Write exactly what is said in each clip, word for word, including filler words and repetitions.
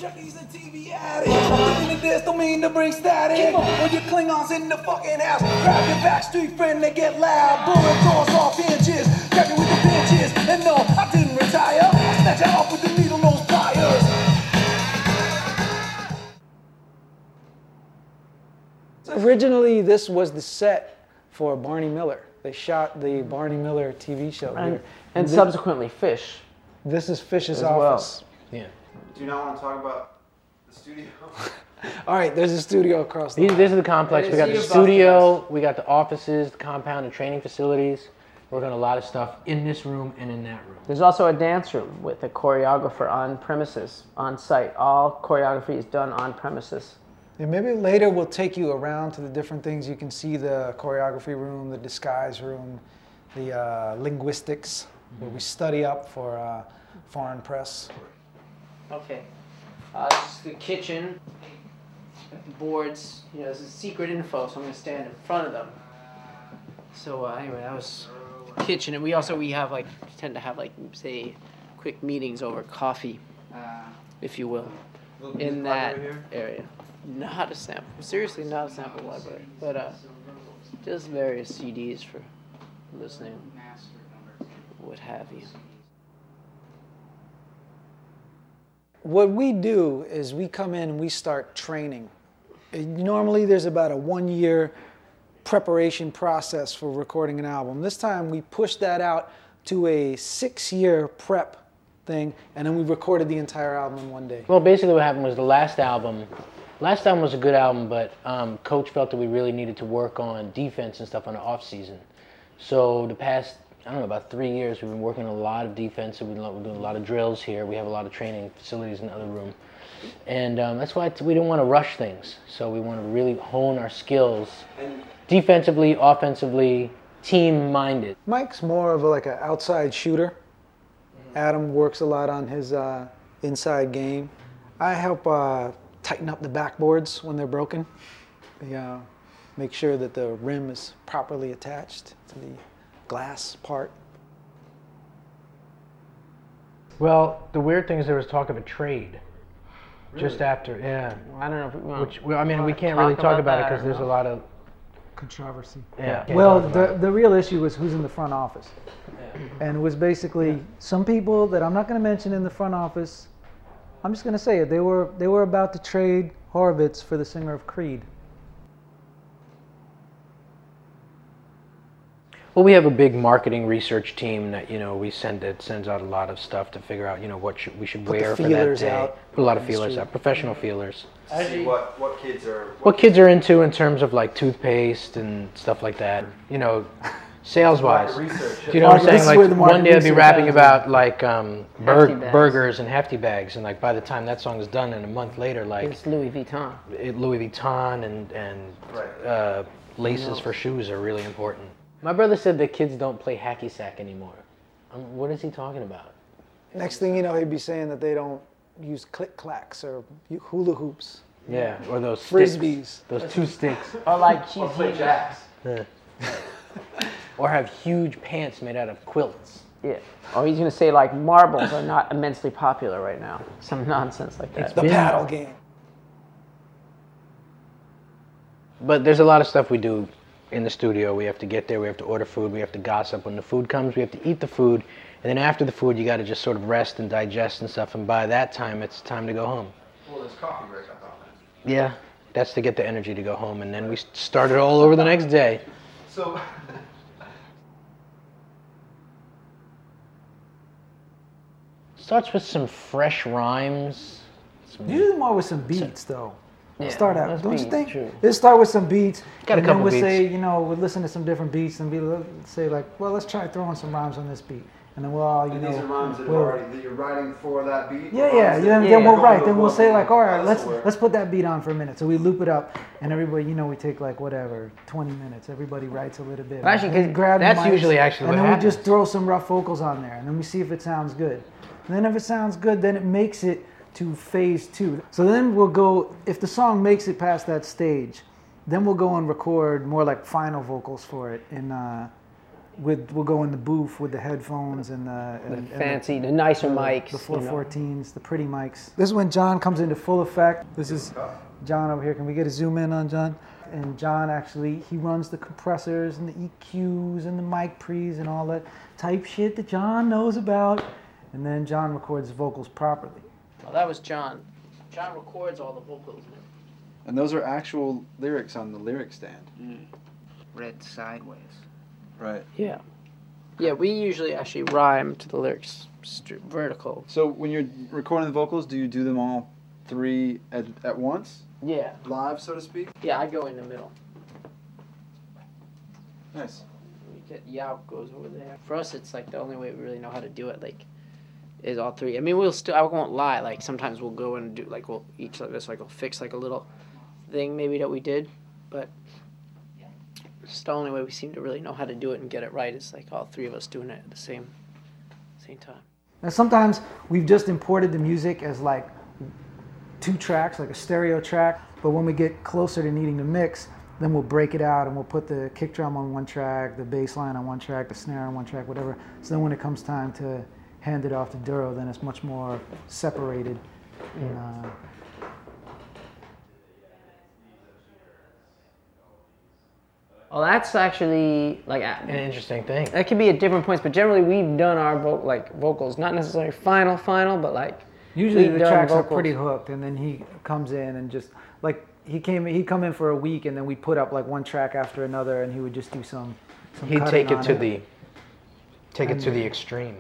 Chucky's a T V addict. Looking at this don't mean to bring static. When your Klingons in the fucking house, grab your backstreet friend, they get loud. Bullet toss off inches, grab you with the pinches. And no, I didn't retire. I snatch you off with the needle nose pliers. Originally, this was the set for Barney Miller. They shot the Barney Miller T V show and, here. And this, subsequently Fish. This is Fish's as office. Well. Yeah. Do you not want to talk about the studio? All right, there's a studio across the These, this is the complex. We got the studio, we got the offices, the compound, and training facilities. We're working on a lot of stuff in this room and in that room. There's also a dance room with a choreographer on premises, on site. All choreography is done on premises. And maybe later we'll take you around to the different things. You can see the choreography room, the disguise room, the uh, linguistics, where we study up for uh, foreign press. Okay. Uh, this is the kitchen. Boards. You know, this is secret info, so I'm going to stand in front of them. So uh, anyway, that was kitchen. And we also, we have like, tend to have like, say, quick meetings over coffee, if you will, in that area. Not a sample, seriously not a sample library, but uh, just various C Ds for listening, what have you. What we do is we come in and we start training. Normally there's about a one-year preparation process for recording an album. This time we pushed that out to a six-year prep thing, and then we recorded the entire album in one day. Well, basically what happened was the last album, last album was a good album, but um, Coach felt that we really needed to work on defense and stuff on the off season. So the past, I don't know, about three years, we've been working on a lot of defense. We've been doing a lot of drills here. We have a lot of training facilities in the other room. And um, that's why we didn't want to rush things. So we want to really hone our skills defensively, offensively, team-minded. Mike's more of a, like an outside shooter. Adam works a lot on his uh, inside game. I help uh, tighten up the backboards when they're broken. We, uh, make sure that the rim is properly attached to the glass part. Well, the weird thing is there was talk of a trade. Really? Just after, yeah. I don't know if we want Which, well, I mean, we can't talk really talk about about it that because or there's a no? lot of, Controversy. yeah. Well, the, the real issue was who's in the front office. And it was basically yeah. some people that I'm not going to mention in the front office. I'm just going to say it. They were they were about to trade Horvitz for the singer of Creed. Well, we have a big marketing research team that, you know, we send that sends out a lot of stuff to figure out, you know, what should, we should Put wear the for that feelers day. out Put a lot of on the feelers street. out, professional feelers. To see what, what kids are... What, What kids are into in terms of like toothpaste and stuff like that, you know, sales-wise. Market research. Do you know what I'm This saying? is where the Like market one day I'd be research rapping happens. about like um, bur- Hefty bags. burgers and hefty bags, and like by the time that song is done, and a month later, like It's Louis Vuitton. it, Louis Vuitton and and Right. uh, laces for shoes are really important. My brother said that kids don't play hacky sack anymore. Um, what is he talking about? Next thing you know, he'd be saying that they don't use click clacks or hula hoops, Yeah, or those sticks. frisbees. Those two sticks. Or like cheese Or play heat. jacks. Yeah. Or have huge pants made out of quilts. Yeah. Or he's going to say like marbles are not immensely popular right now. Some nonsense like that. The been- paddle game. But there's a lot of stuff we do in the studio. We have to get there, we have to order food, we have to gossip. When the food comes, we have to eat the food. And then after the food, you got to just sort of rest and digest and stuff. And by that time, it's time to go home. Well, there's coffee break, I thought. Yeah, that's to get the energy to go home. And then we start it all over the next day. So... Starts with some fresh rhymes. Some, Usually more with some beats, though. Yeah, Start out, that's don't you beats, think? true. Let's start with some beats. Got a and couple then we'll say, beats. you know, we'll listen to some different beats and be let's say like, well, let's try throwing some rhymes on this beat, and then we'll all, you And know, these are rhymes that, are we'll- already, that you're writing for that beat? Yeah, or yeah. rhymes Then, that- then we'll yeah. write. Then we'll say like, all right, Oh, let's this'll work. let's put that beat on for a minute. So we loop it up, and everybody, you know, we take like whatever, twenty minutes. Everybody writes a little bit. Actually, And we 'cause grab the that's mics, usually actually and what then we happens. just throw some rough vocals on there, and then we see if it sounds good. And then if it sounds good, then it makes it to phase two. So then we'll go, if the song makes it past that stage, then we'll go and record more like final vocals for it in uh, with we'll go in the booth with the headphones and the, The and, fancy, and the nicer the, mics. the four you know. fourteens, the pretty mics. This is when John comes into full effect. This is John over here. Can we get a zoom in on John? And John actually, he runs the compressors and the E Qs and the mic pre's and all that type shit that John knows about. And then John records the vocals properly. Well, that was John. John records all the vocals. And those are actual lyrics on the lyric stand. Mm. Read sideways. Right. Yeah. Yeah, we usually actually rhyme to the lyrics st- vertical. So when you're recording the vocals, do you do them all three at, at once? Yeah. Live, so to speak? Yeah, I go in the middle. Nice. We get Yauk goes over there. For us, it's like the only way we really know how to do it. Like, is all three. I mean, we'll still. I won't lie. Like sometimes we'll go and do like we'll each like this. Like we'll fix like a little thing maybe that we did, but it's the only way we seem to really know how to do it and get it right. Is like all three of us doing it at the same same time. And sometimes we've just imported the music as like two tracks, like a stereo track. But when we get closer to needing to mix, then we'll break it out and we'll put the kick drum on one track, the bass line on one track, the snare on one track, whatever. So then when it comes time to hand it off to Duro, then it's much more separated. And, uh, Well, that's actually like An interesting thing. that could be at different points, but generally we've done our vo- like vocals, not necessarily final final, but like usually we've the done tracks are vocals. pretty hooked, and then he comes in and just like he came, he'd come in for a week, and then we put up like one track after another, and he would just do some. some He'd cutting take it on to the take it to And- the extreme.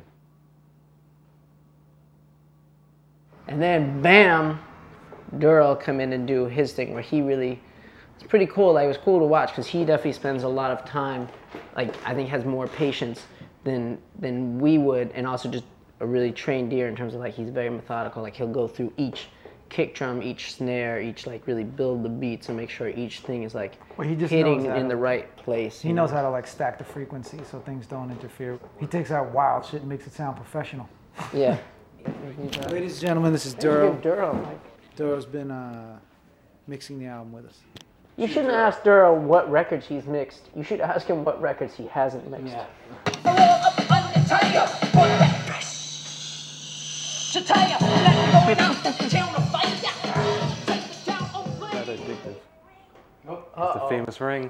And then bam, Duro will come in and do his thing where he really, it's pretty cool. Like it was cool to watch because he definitely spends a lot of time, like I think has more patience than than we would, and also just a really trained ear in terms of like he's very methodical. Like he'll go through each kick drum, each snare, each like really build the beats and make sure each thing is like Well, he just hitting knows how in to- the right place. He you knows know? how to like stack the frequency so things don't interfere. He takes out wild shit and makes it sound professional. Yeah. Ladies and gentlemen, this is Duro. Duro. Duro, like. Duro's been uh, mixing the album with us. You shouldn't ask Duro what records he's mixed. You should ask him what records he hasn't mixed. That addictive. It's the famous ring.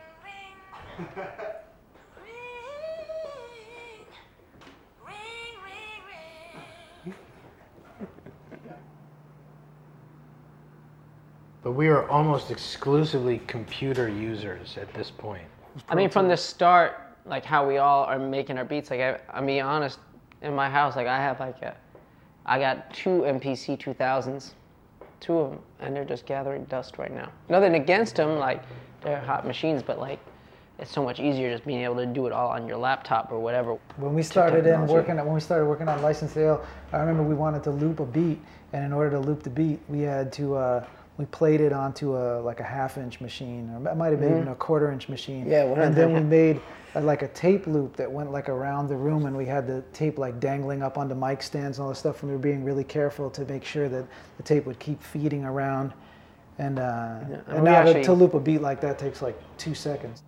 But we are almost exclusively computer users at this point. I mean, from the start, like how we all are making our beats. Like, I, I'm being honest, in my house, like I have like a, I got two M P C two thousands, two of them, and they're just gathering dust right now. Nothing against them, like they're hot machines, but like it's so much easier just being able to do it all on your laptop or whatever. When we started in working, when we started working on License Sale, I remember we wanted to loop a beat, and in order to loop the beat, we had to uh, we played it onto a like a half-inch machine, or it might have been even a quarter-inch machine. Yeah, one of and then them. we made a, like a tape loop that went like around the room, and we had the tape like dangling up onto mic stands and all this stuff. And we were being really careful to make sure that the tape would keep feeding around. And uh, and and we now to, actually- to loop a beat like that takes like two seconds.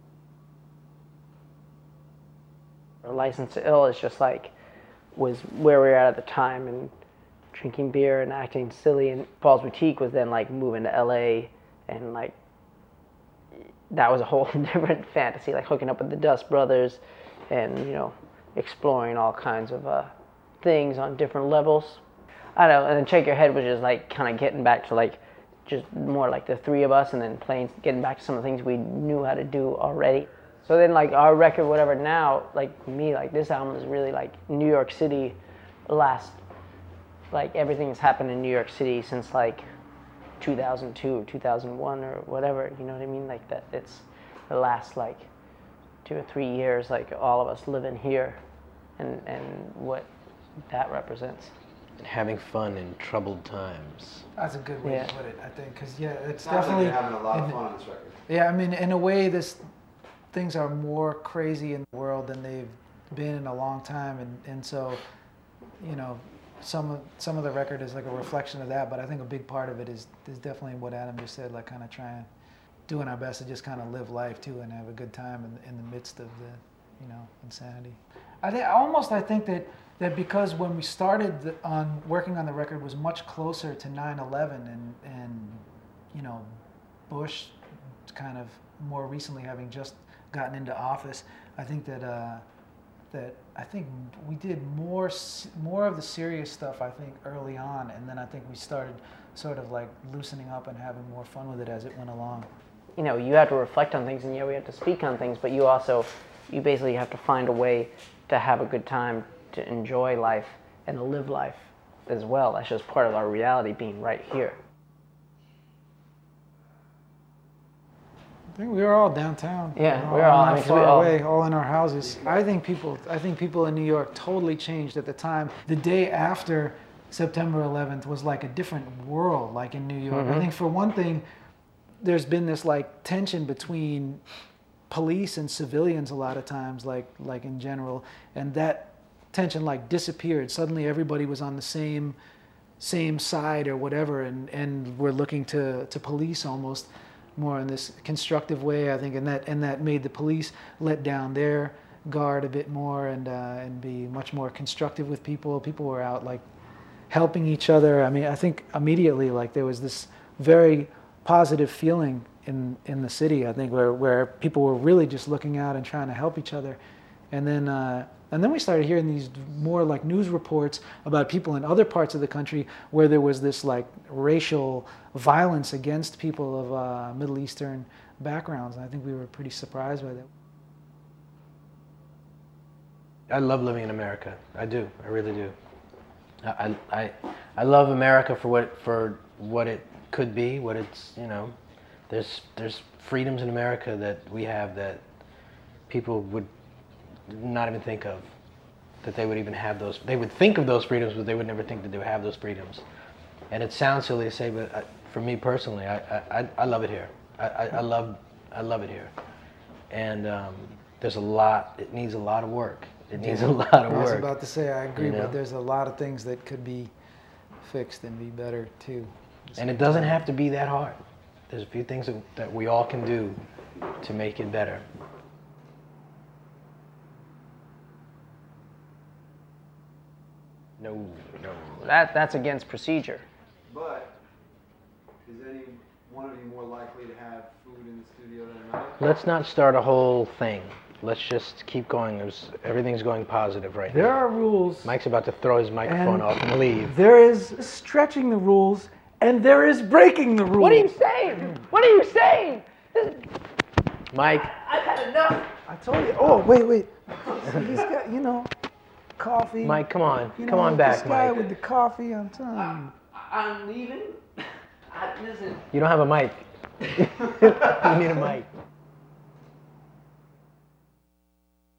Our License to Ill is just like was where we were at at the time, and drinking beer and acting silly. And Paul's Boutique was then like moving to L A, and like that was a whole different fantasy, like hooking up with the Dust Brothers, and you know exploring all kinds of uh, things on different levels. I don't know. And then Shake Your Head was just like kind of getting back to like just more like the three of us, and then playing, getting back to some of the things we knew how to do already. So then like our record, whatever now, like me, like this album is really like New York City last, like everything's happened in New York City since like two thousand two or two thousand one or whatever, you know what I mean? Like that, it's the last like two or three years, like all of us living here, and, and what that represents. And having fun in troubled times. That's a good way Yeah. to put it, I think, because yeah, it's Sounds like definitely. you're having a lot of in- fun on this record. Yeah, I mean, in a way, this things are more crazy in the world than they've been in a long time, and, and so, you know, some of some of the record is like a reflection of that. But I think a big part of it is is definitely what Adam just said, like kind of trying, doing our best to just kind of live life too and have a good time in, in the midst of the you know, insanity. I think almost I think that that because when we started the, on working on the record was much closer to nine eleven and and you know, Bush kind of more recently having just gotten into office, I think that uh, that I think we did more s- more of the serious stuff I think early on, and then I think we started sort of like loosening up and having more fun with it as it went along. You know, you have to reflect on things, and yeah, we have to speak on things, but you also, you basically have to find a way to have a good time, to enjoy life, and to live life as well. That's just part of our reality being right here. I think we were all downtown. Yeah, all we were all- not I mean, 'cause far we all- away, all in our houses. I think people, I think people in New York totally changed at the time. The day after September eleventh was like a different world, like in New York. Mm-hmm. I think for one thing, there's been this like tension between police and civilians a lot of times, like like in general, and that tension like disappeared. Suddenly, everybody was on the same same side or whatever, and and we're looking to to police almost more in this constructive way, I think, and that and that made the police let down their guard a bit more and uh, and be much more constructive with people. People were out like helping each other. I mean, I think immediately like there was this very positive feeling in in the city. I think where where people were really just looking out and trying to help each other, and then. Uh, And then we started hearing these more like news reports about people in other parts of the country where there was this like racial violence against people of uh, Middle Eastern backgrounds. And I think we were pretty surprised by that. I love living in America. I do. I really do. I, I, I love America for what for what it could be. What it's you know, there's there's freedoms in America that we have that people would not even think of, that they would even have those. They would think of those freedoms, but they would never think that they would have those freedoms. And it sounds silly to say, but I, for me personally, I, I, I love it here. I, I, I love I love it here. And um, there's a lot. It needs a lot of work. It needs a lot of I was work. about to say I agree, you know? but there's a lot of things that could be fixed and be better too. And it doesn't have to be that hard. There's a few things that, that we all can do to make it better. No, no. That that's against procedure. But is any one of you more likely to have food in the studio than another? Let's not start a whole thing. Let's just keep going. There's, everything's going positive right There now. are rules. Mike's about to throw his microphone And off and leave. There is stretching the rules, and there is breaking the rules. What are you saying? What are you saying? Mike, I've had enough. I told you. Oh, wait, wait. See, he's got, you know, coffee. Mike, come on. You Come know, on back, this guy Mike. with the coffee on time. I'm leaving. I, listen. You don't have a mic. You need a mic.